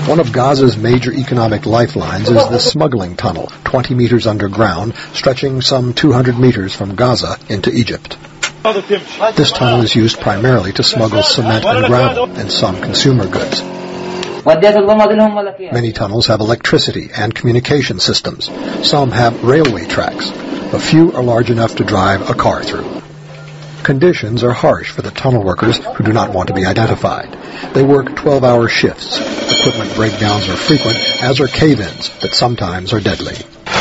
One of Gaza's major economic lifelines is the smuggling tunnel, 20 meters underground, stretching some 200 meters from Gaza into Egypt. This tunnel is used primarily to smuggle cement and gravel and some consumer goods. Many tunnels have electricity and communication systems. Some have railway tracks. A few are large enough to drive a car through. Conditions are harsh for the tunnel workers who do not want to be identified. They work 12-hour shifts. Equipment breakdowns are frequent, as are cave-ins that sometimes are deadly.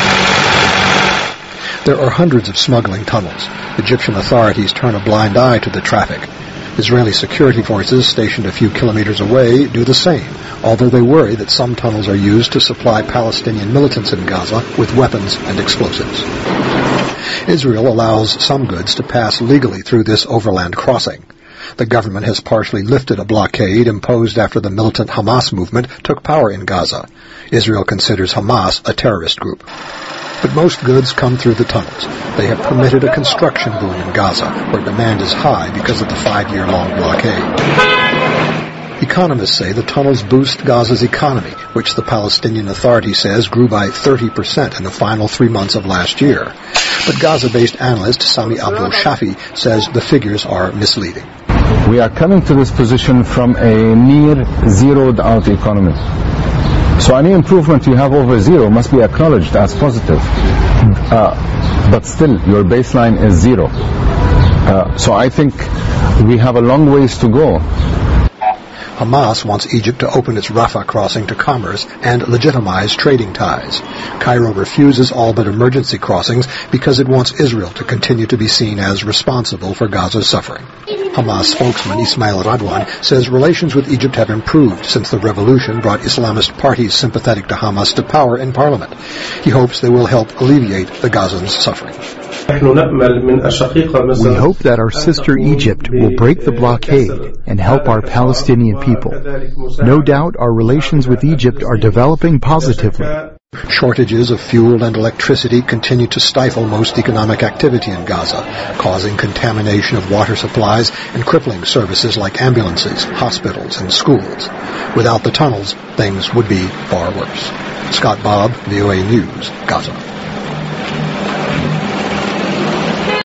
There are hundreds of smuggling tunnels. Egyptian authorities turn a blind eye to the traffic. Israeli security forces stationed a few kilometers away do the same, although they worry that some tunnels are used to supply Palestinian militants in Gaza with weapons and explosives. Israel allows some goods to pass legally through this overland crossing. The government has partially lifted a blockade imposed after the militant Hamas movement took power in Gaza. Israel considers Hamas a terrorist group. But most goods come through the tunnels. They have permitted a construction boom in Gaza, where demand is high because of the 5-year-long blockade. Economists say the tunnels boost Gaza's economy, which the Palestinian Authority says grew by 30% in the final 3 months of last year. But Gaza-based analyst Sami Abdul Shafi says the figures are misleading. We are coming to this position from a near zeroed-out economy. So any improvement you have over zero must be acknowledged as positive. But still, your baseline is zero. So I think we have a long ways to go. Hamas wants Egypt to open its Rafah crossing to commerce and legitimize trading ties. Cairo refuses all but emergency crossings because it wants Israel to continue to be seen as responsible for Gaza's suffering. Hamas spokesman Ismail Radwan says relations with Egypt have improved since the revolution brought Islamist parties sympathetic to Hamas to power in parliament. He hopes they will help alleviate the Gazans' suffering. We hope that our sister Egypt will break the blockade and help our Palestinian people. No doubt our relations with Egypt are developing positively. Shortages of fuel and electricity continue to stifle most economic activity in Gaza, causing contamination of water supplies and crippling services like ambulances, hospitals, and schools. Without the tunnels, things would be far worse. Scott Bobb, VOA News, Gaza.